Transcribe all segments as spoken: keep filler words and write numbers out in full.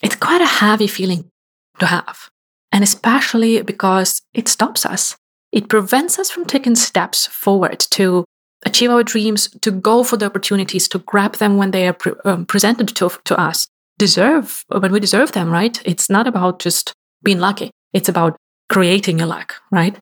it's quite a heavy feeling to have. And especially because it stops us. It prevents us from taking steps forward to achieve our dreams, to go for the opportunities, to grab them when they are pre- um, presented to, to us. Deserve, when we deserve them, right? It's not about just being lucky. It's about creating your luck, right?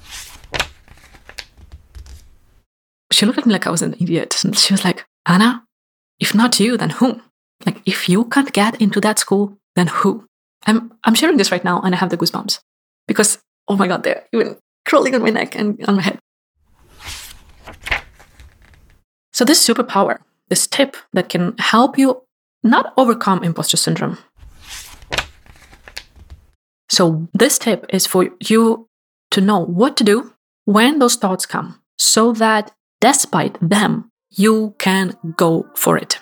She looked at me like I was an idiot. And she was like, Anna, if not you, then who? Like, if you can't get into that school, then who? I'm I'm sharing this right now and I have the goosebumps. Because, oh my God, they're even crawling on my neck and on my head. So this superpower, this tip that can help you not overcome imposter syndrome. So this tip is for you to know what to do when those thoughts come, so that despite them, you can go for it.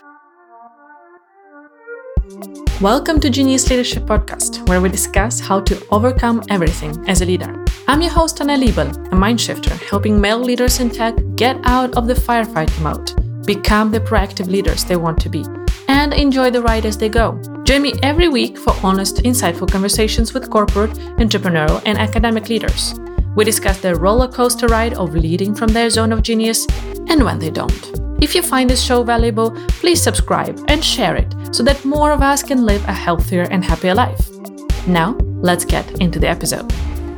Welcome to Genius Leadership Podcast, where we discuss how to overcome everything as a leader. I'm your host, Anna Liebel, a mind shifter, helping male leaders in tech get out of the firefighting mode, become the proactive leaders they want to be, and enjoy the ride as they go. Join me every week for honest, insightful conversations with corporate, entrepreneurial, and academic leaders. We discuss the roller coaster ride of leading from their zone of genius and when they don't. If you find this show valuable, please subscribe and share it so that more of us can live a healthier and happier life. Now, let's get into the episode.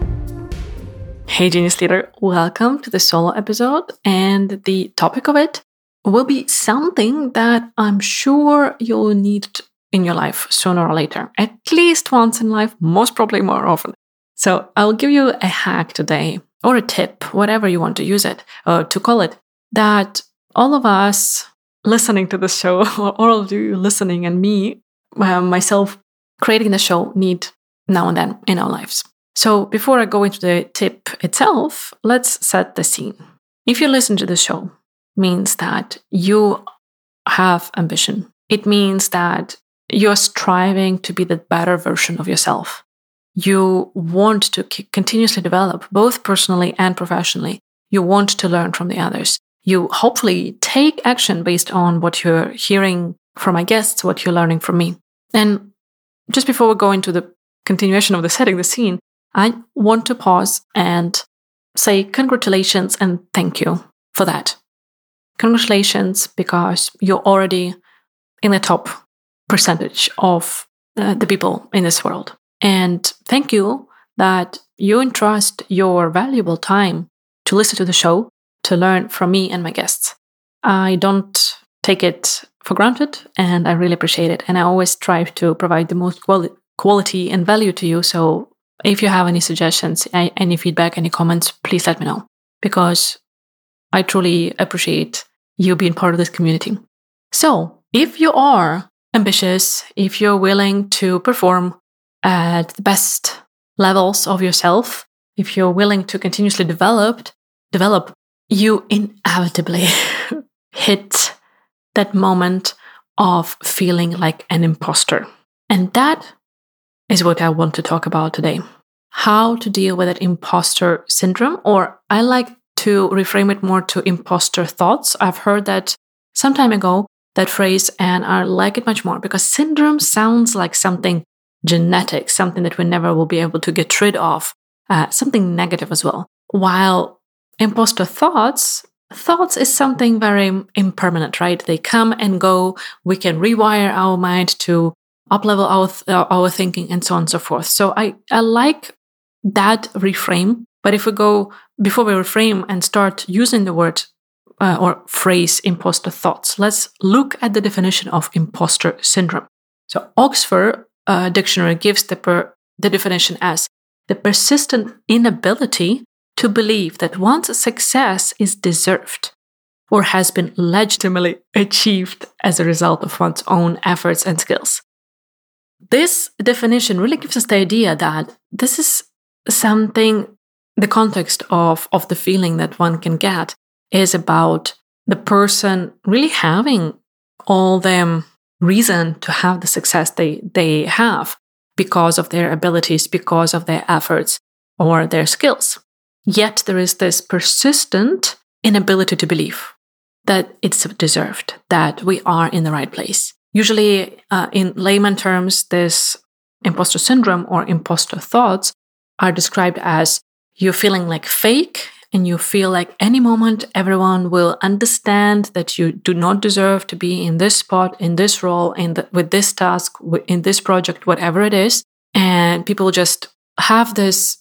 Hey, Genius Leader, welcome to the solo episode. And the topic of it will be something that I'm sure you'll need in your life sooner or later, at least once in life, most probably more often. So I'll give you a hack today, or a tip, whatever you want to use it, or to call it, that all of us listening to the show, or all of you listening and me, uh, myself creating the show, need now and then in our lives. So before I go into the tip itself, let's set the scene. If you listen to the show, means that you have ambition. It means that you're striving to be the better version of yourself. You want to continuously develop, both personally and professionally. You want to learn from the others. You hopefully take action based on what you're hearing from my guests, what you're learning from me. And just before we go into the continuation of the setting the scene, I want to pause and say congratulations and thank you for that. Congratulations, because you're already in the top percentage of uh, the people in this world. And thank you that you entrust your valuable time to listen to the show, to learn from me and my guests. I don't take it for granted, and I really appreciate it. And I always strive to provide the most quali- quality and value to you. So if you have any suggestions, any feedback, any comments, please let me know, because I truly appreciate you being part of this community. So if you are ambitious, if you're willing to perform at the best levels of yourself, if you're willing to continuously develop, develop, you inevitably hit that moment of feeling like an imposter. And that is what I want to talk about today. How to deal with that imposter syndrome, or I like to reframe it more to imposter thoughts. I've heard that some time ago, that phrase, and I like it much more because syndrome sounds like something genetic, something that we never will be able to get rid of, uh, something negative as well. While imposter thoughts, thoughts is something very impermanent, right? They come and go. We can rewire our mind to up-level our, th- our thinking and so on and so forth. So I, I like that reframe. But if we go, before we reframe and start using the word uh, or phrase imposter thoughts, let's look at the definition of imposter syndrome. So Oxford uh, Dictionary gives the, per, the definition as the persistent inability to believe that one's success is deserved or has been legitimately achieved as a result of one's own efforts and skills. This definition really gives us the idea that this is something, the context of, of the feeling that one can get is about the person really having all the reason to have the success they, they have because of their abilities, because of their efforts or their skills. Yet there is this persistent inability to believe that it's deserved, that we are in the right place. usually uh, in layman terms, this imposter syndrome or imposter thoughts are described as you feeling like fake, and you feel like any moment everyone will understand that you do not deserve to be in this spot, in this role, in the, with this task, in this project, whatever it is. And people just have this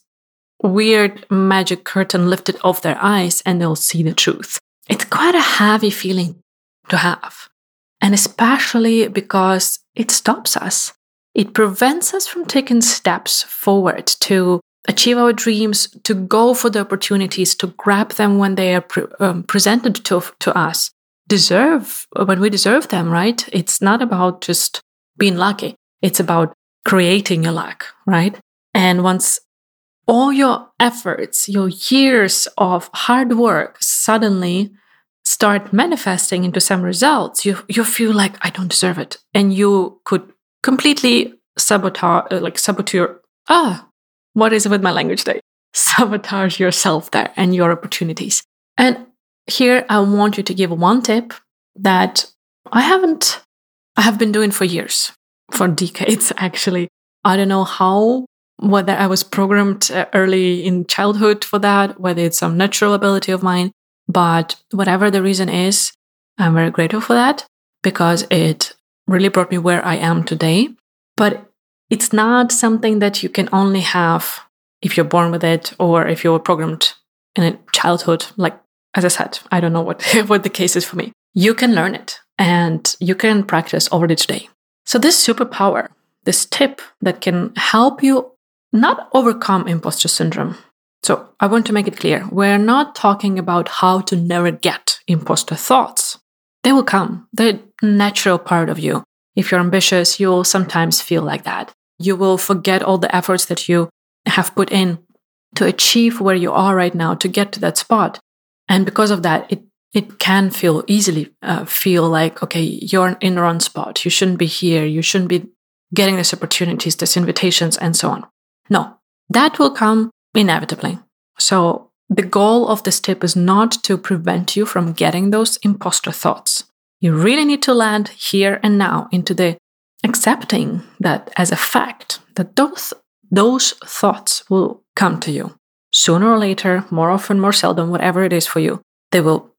weird magic curtain lifted off their eyes and they'll see the truth. It's quite a heavy feeling to have. And especially because it stops us. It prevents us from taking steps forward to achieve our dreams, to go for the opportunities, to grab them when they are pre- um, presented to, to us. Deserve, when we deserve them, right? It's not about just being lucky. It's about creating your luck, right? And once all your efforts, your years of hard work suddenly start manifesting into some results, you you feel like, I don't deserve it. And you could completely sabotage, like sabotage, ah, what is it with my language today? Sabotage yourself there and your opportunities. And here I want you to give one tip that I haven't, I have been doing for years, for decades actually. I don't know how, whether I was programmed early in childhood for that, whether it's some natural ability of mine, but whatever the reason is, I'm very grateful for that because it really brought me where I am today. But it's not something that you can only have if you're born with it or if you were programmed in a childhood. Like, as I said, I don't know what, what the case is for me. You can learn it and you can practice already today. So this superpower, this tip that can help you not overcome imposter syndrome. So I want to make it clear. We're not talking about how to never get imposter thoughts. They will come. They're a natural part of you. If you're ambitious, you'll sometimes feel like that. You will forget all the efforts that you have put in to achieve where you are right now, to get to that spot. And because of that, it, it can feel easily uh, feel like, okay, you're in the wrong spot. You shouldn't be here. You shouldn't be getting these opportunities, these invitations, and so on. No, that will come inevitably. So the goal of this tip is not to prevent you from getting those imposter thoughts. You really need to land here and now into the accepting that as a fact, that those, those thoughts will come to you. Sooner or later, more often, more seldom, whatever it is for you, they will.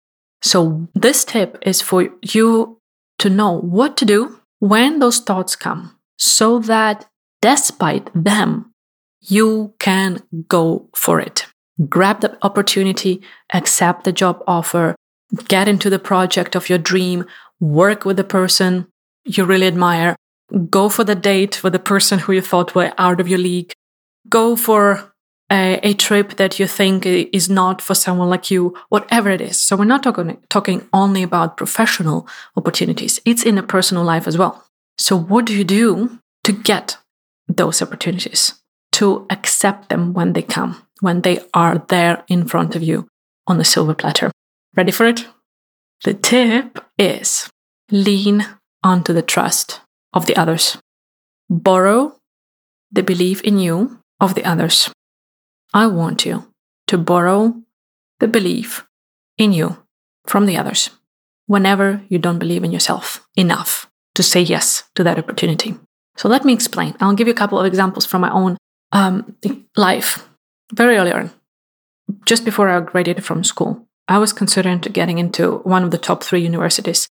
So this tip is for you to know what to do when those thoughts come, so that despite them, you can go for it. Grab the opportunity, accept the job offer, get into the project of your dream, work with the person you really admire, go for the date with the person who you thought were out of your league, go for a, a trip that you think is not for someone like you, whatever it is. So we're not talking, talking only about professional opportunities. It's in a personal life as well. So what do you do to get those opportunities? To accept them when they come, when they are there in front of you on the silver platter. Ready for it? The tip is lean onto the trust of the others. Borrow the belief in you of the others. I want you to borrow the belief in you from the others whenever you don't believe in yourself enough to say yes to that opportunity. So let me explain. I'll give you a couple of examples from my own um, life. Very early on, just before I graduated from school, I was considering to getting into one of the top three universities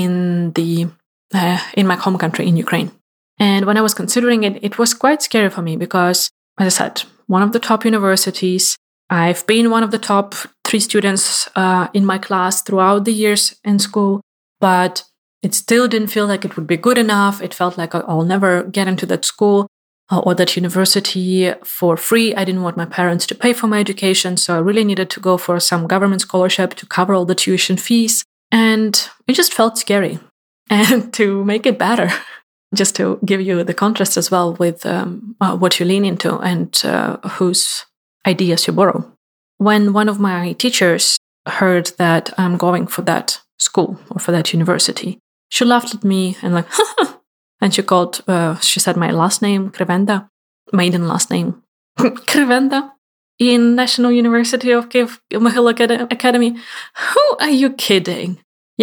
in the uh, in my home country, in Ukraine. And when I was considering it, it was quite scary for me because, as I said, one of the top universities. I've been one of the top three students uh, in my class throughout the years in school, but it still didn't feel like it would be good enough. It felt like I'll never get into that school uh, or that university for free. I didn't want my parents to pay for my education, so I really needed to go for some government scholarship to cover all the tuition fees. And it just felt scary. And to make it better, just to give you the contrast as well with um, uh, what you lean into and uh, whose ideas you borrow. When one of my teachers heard that I'm going for that school or for that university, she laughed at me and like, and she called, uh, she said my last name, Krivenda, maiden last name, Krivenda, in National University of Kyiv Mohyla Academy. Who are you kidding? Yeah,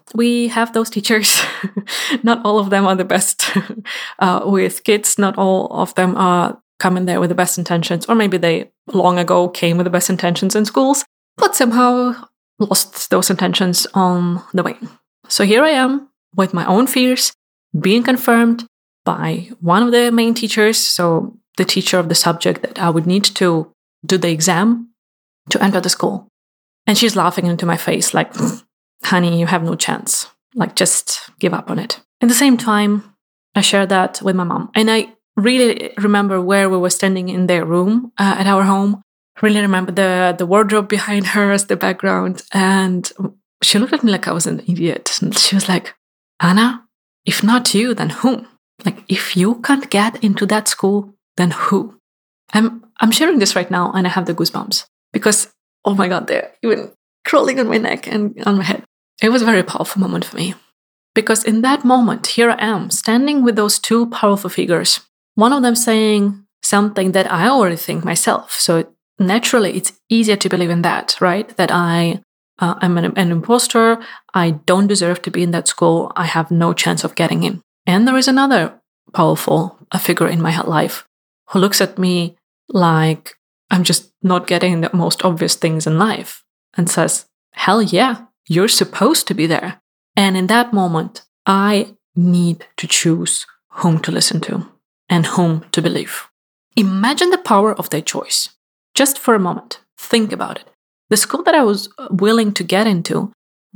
we have those teachers. Not all of them are the best uh, with kids. Not all of them are coming there with the best intentions, or maybe they long ago came with the best intentions in schools, but somehow lost those intentions on the way. So here I am with my own fears being confirmed by one of the main teachers, so the teacher of the subject that I would need to do the exam to enter the school. And she's laughing into my face like, honey, you have no chance. Like, just give up on it. At the same time, I shared that with my mom. And I really remember where we were standing in their room uh, at our home. Really remember the, the wardrobe behind her as the background. And she looked at me like I was an idiot. And she was like, Anna, if not you, then whom? Like, if you can't get into that school, then who? I'm I'm sharing this right now and I have the goosebumps because, oh my God, they're even crawling on my neck and on my head. It was a very powerful moment for me because in that moment, here I am standing with those two powerful figures. One of them saying something that I already think myself. So naturally, it's easier to believe in that, right? That I uh, am an, an imposter. I don't deserve to be in that school. I have no chance of getting in. And there is another powerful uh, figure in my life who looks at me like I'm just not getting the most obvious things in life and says, hell yeah, you're supposed to be there. And in that moment, I need to choose whom to listen to and whom to believe. Imagine the power of their choice. Just for a moment, think about it. The school that I was willing to get into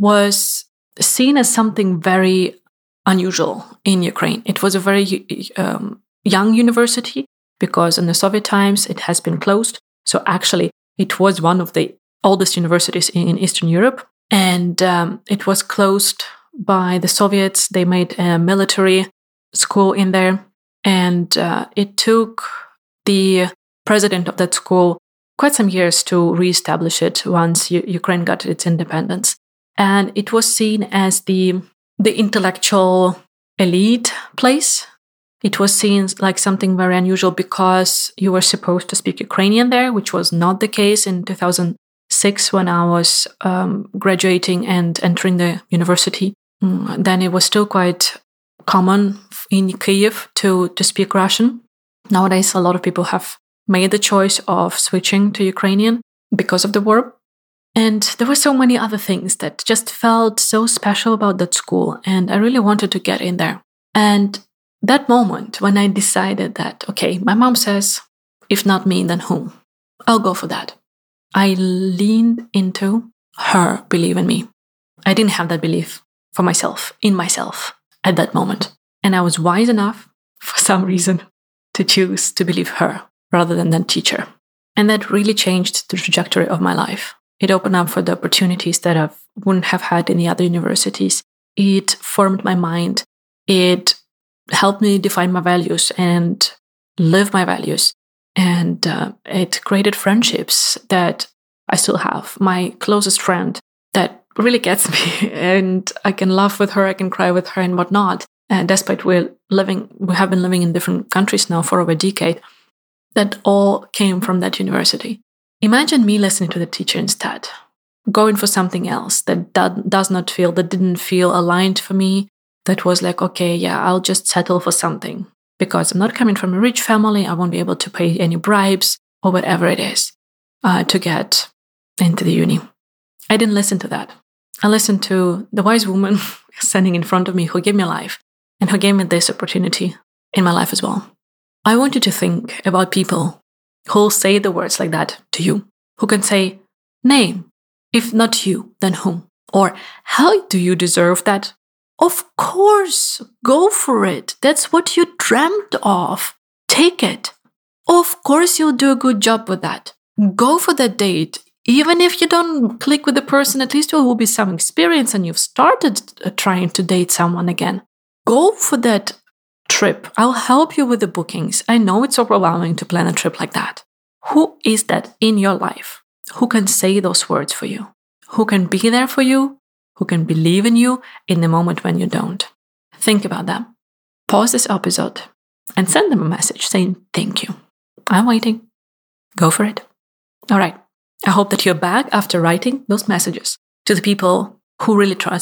was seen as something very unusual in Ukraine. It was a very um, young university because in the Soviet times it has been closed. So actually, it was one of the oldest universities in Eastern Europe. And um, it was closed by the Soviets. They made a military school in there. And uh, it took the president of that school quite some years to reestablish it once U- Ukraine got its independence. And it was seen as the, the intellectual elite place. It was seen like something very unusual because you were supposed to speak Ukrainian there, which was not the case in two thousand six when I was um, graduating and entering the university. Mm, then it was still quite common in Kyiv to, to speak Russian. Nowadays, a lot of people have made the choice of switching to Ukrainian because of the war. And there were so many other things that just felt so special about that school. And I really wanted to get in there. And that moment when I decided that, okay, my mom says, if not me, then whom? I'll go for that. I leaned into her belief in me. I didn't have that belief for myself, in myself, at that moment. And I was wise enough, for some reason, to choose to believe her rather than that teacher. And that really changed the trajectory of my life. It opened up for the opportunities that I wouldn't have had in the other universities. It formed my mind. It helped me define my values and live my values. And uh, it created friendships that I still have. My closest friend that really gets me, and I can laugh with her, I can cry with her and whatnot. And despite we're living, we have been living in different countries now for over a decade, that all came from that university. Imagine me listening to the teacher instead, going for something else that do- does not feel, that didn't feel aligned for me, that was like, okay, yeah, I'll just settle for something because I'm not coming from a rich family. I won't be able to pay any bribes or whatever it is uh, to get into the uni. I didn't listen to that. I listened to the wise woman standing in front of me who gave me life and who gave me this opportunity in my life as well. I want you to think about people who'll say the words like that to you, who can say, name, if not you, then whom? Or how do you deserve that? Of course, go for it. That's what you dreamt of. Take it. Of course, you'll do a good job with that. Go for that date. Even if you don't click with the person, at least there will be some experience and you've started uh, trying to date someone again. Go for that trip. I'll help you with the bookings. I know it's overwhelming to plan a trip like that. Who is that in your life? Who can say those words for you? Who can be there for you? Who can believe in you in the moment when you don't? Think about them. Pause this episode and send them a message saying thank you. I'm waiting. Go for it. All right. I hope that you're back after writing those messages to the people who really trust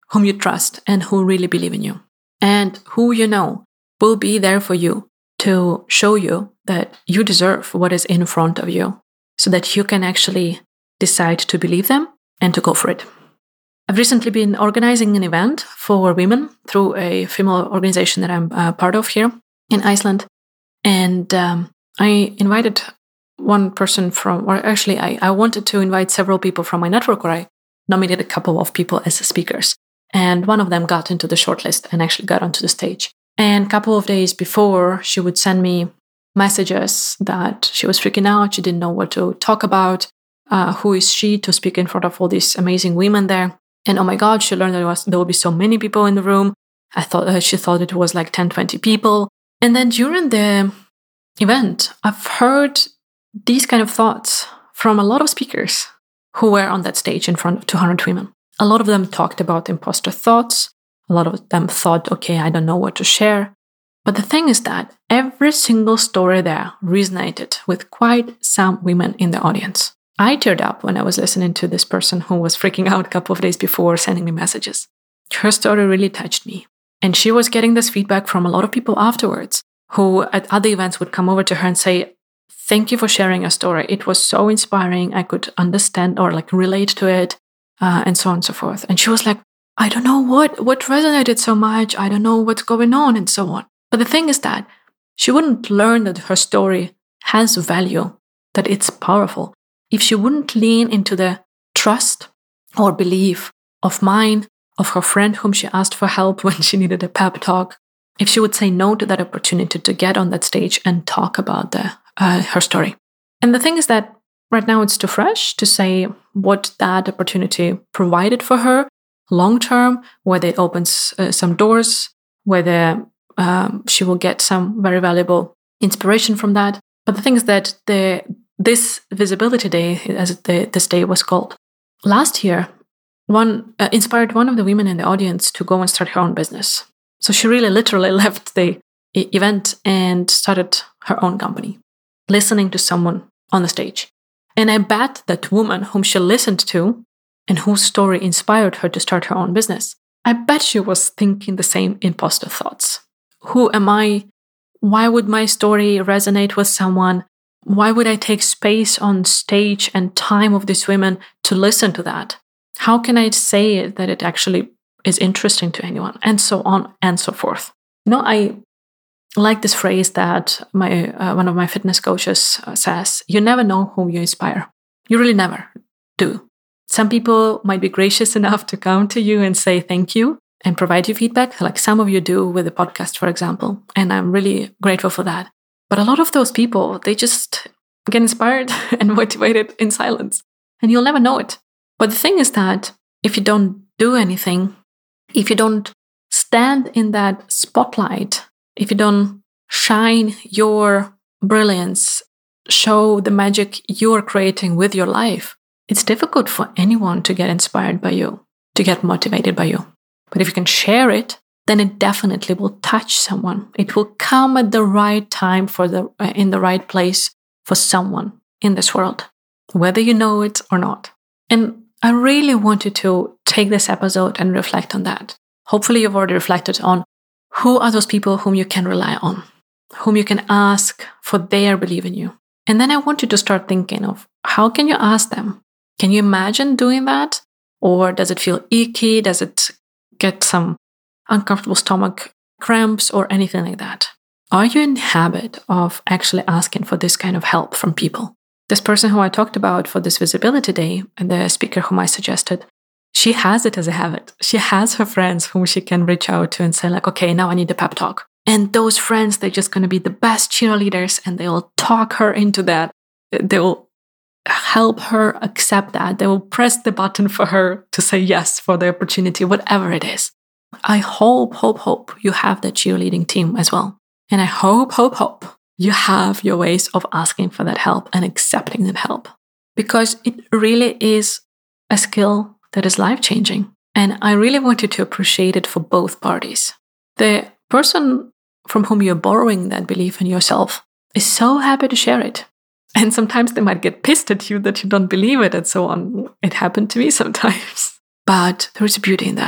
whom you trust and who really believe in you, and who you know will be there for you to show you that you deserve what is in front of you so that you can actually decide to believe them and to go for it. I've recently been organizing an event for women through a female organization that I'm a part of here in Iceland. And um, I invited one person from, or actually I, I wanted to invite several people from my network, or I nominated a couple of people as speakers. And one of them got into the shortlist and actually got onto the stage. And a couple of days before, she would send me messages that she was freaking out. She didn't know what to talk about. Uh, who is she to speak in front of all these amazing women there? And oh my God, she learned that there, was, there would be so many people in the room. I thought uh, she thought it was like ten, twenty people. And then during the event, I've heard these kind of thoughts from a lot of speakers who were on that stage in front of two hundred women. A lot of them talked about imposter thoughts. A lot of them thought, okay, I don't know what to share. But the thing is that every single story there resonated with quite some women in the audience. I teared up when I was listening to this person who was freaking out a couple of days before sending me messages. Her story really touched me. And she was getting this feedback from a lot of people afterwards who at other events would come over to her and say, thank you for sharing your story. It was so inspiring. I could understand or like relate to it, uh, and so on and so forth. And she was like, I don't know what, what resonated so much. I don't know what's going on and so on. But the thing is that she wouldn't learn that her story has value, that it's powerful, if she wouldn't lean into the trust or belief of mine, of her friend whom she asked for help when she needed a pep talk, if she would say no to that opportunity to get on that stage and talk about the, uh, her story. And the thing is that right now it's too fresh to say what that opportunity provided for her long term, whether it opens uh, some doors, whether um, she will get some very valuable inspiration from that. But the thing is that the this Visibility Day, as the, this day was called, last year, one uh, inspired one of the women in the audience to go and start her own business. So she really literally left the e- event and started her own company, listening to someone on the stage. And I bet that woman whom she listened to and whose story inspired her to start her own business, I bet she was thinking the same imposter thoughts. Who am I? Why would my story resonate with someone? Why would I take space on stage and time of these women to listen to that? How can I say that it actually is interesting to anyone? And so on and so forth. You know, I like this phrase that my uh, one of my fitness coaches uh, says, you never know who you inspire. You really never do. Some people might be gracious enough to come to you and say thank you and provide you feedback, like some of you do with the podcast, for example. And I'm really grateful for that. But a lot of those people, they just get inspired and motivated in silence. And you'll never know it. But the thing is that if you don't do anything, if you don't stand in that spotlight, if you don't shine your brilliance, show the magic you're creating with your life, it's difficult for anyone to get inspired by you, to get motivated by you. But if you can share it, then it definitely will touch someone. It will come at the right time for the uh, in the right place for someone in this world, whether you know it or not. And I really want you to take this episode and reflect on that. Hopefully you've already reflected on who are those people whom you can rely on, whom you can ask for their belief in you. And then I want you to start thinking of how can you ask them? Can you imagine doing that? Or does it feel icky? Does it get some uncomfortable stomach cramps or anything like that? Are you in the habit of actually asking for this kind of help from people? This person who I talked about for this Visibility Day, and the speaker whom I suggested, she has it as a habit. She has her friends whom she can reach out to and say like, okay, now I need a pep talk. And those friends, they're just going to be the best cheerleaders and they'll talk her into that. They will help her accept that. They will press the button for her to say yes for the opportunity, whatever it is. I hope, hope, hope you have that cheerleading team as well. And I hope, hope, hope you have your ways of asking for that help and accepting that help. Because it really is a skill that is life-changing. And I really want you to appreciate it for both parties. The person from whom you're borrowing that belief in yourself is so happy to share it. And sometimes they might get pissed at you that you don't believe it and so on. It happened to me sometimes. But there is a beauty in that.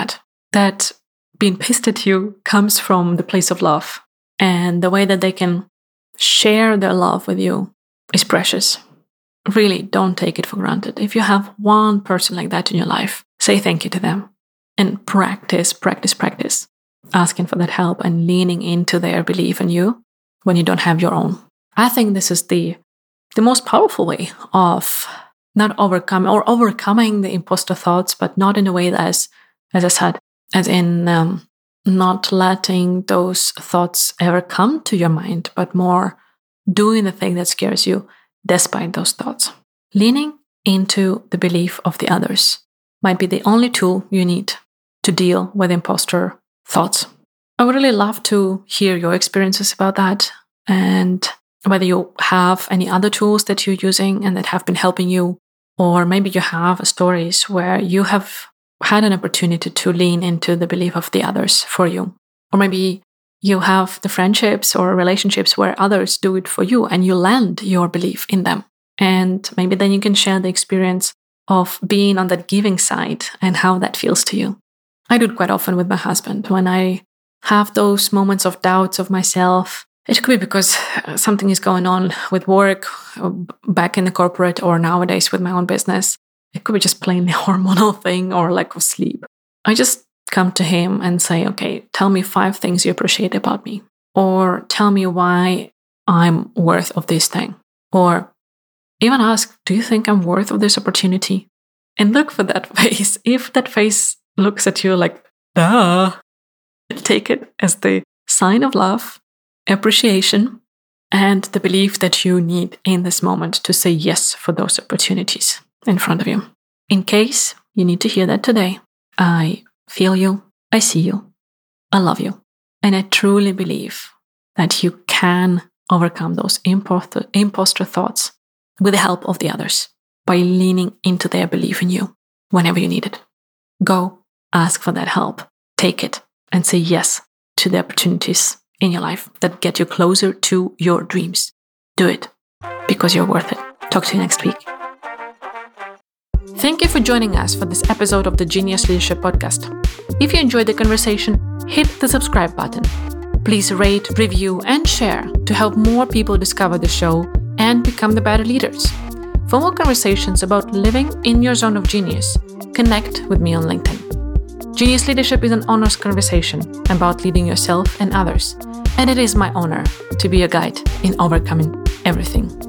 that being pissed at you comes from the place of love. And the way that they can share their love with you is precious. Really, don't take it for granted. If you have one person like that in your life, say thank you to them. And practice, practice, practice. Asking for that help and leaning into their belief in you when you don't have your own. I think this is the, the most powerful way of not overcoming or overcoming the imposter thoughts, but not in a way that, as, as I said, as in um, not letting those thoughts ever come to your mind, but more doing the thing that scares you despite those thoughts. Leaning into the belief of the others might be the only tool you need to deal with imposter thoughts. I would really love to hear your experiences about that, and whether you have any other tools that you're using and that have been helping you, or maybe you have stories where you have had an opportunity to lean into the belief of the others for you. Or maybe you have the friendships or relationships where others do it for you and you lend your belief in them. And maybe then you can share the experience of being on that giving side and how that feels to you. I do it quite often with my husband. When I have those moments of doubts of myself, it could be because something is going on with work, back in the corporate, or nowadays with my own business. It could be just plainly hormonal thing or lack of sleep. I just come to him and say, okay, tell me five things you appreciate about me. Or tell me why I'm worth of this thing. Or even ask, do you think I'm worth of this opportunity? And look for that face. If that face looks at you like, duh, take it as the sign of love, appreciation, and the belief that you need in this moment to say yes for those opportunities in front of you. In case you need to hear that today, I feel you, I see you, I love you, and I truly believe that you can overcome those imposter, imposter thoughts with the help of the others by leaning into their belief in you whenever you need it. Go, ask for that help, take it, and say yes to the opportunities in your life that get you closer to your dreams. Do it, because you're worth it. Talk to you next week. Thank you for joining us for this episode of the Genius Leadership Podcast. If you enjoyed the conversation, hit the subscribe button. Please rate, review, and share to help more people discover the show and become the better leaders. For more conversations about living in your zone of genius, connect with me on LinkedIn. Genius Leadership is an honest conversation about leading yourself and others, and it is my honor to be a guide in overcoming everything.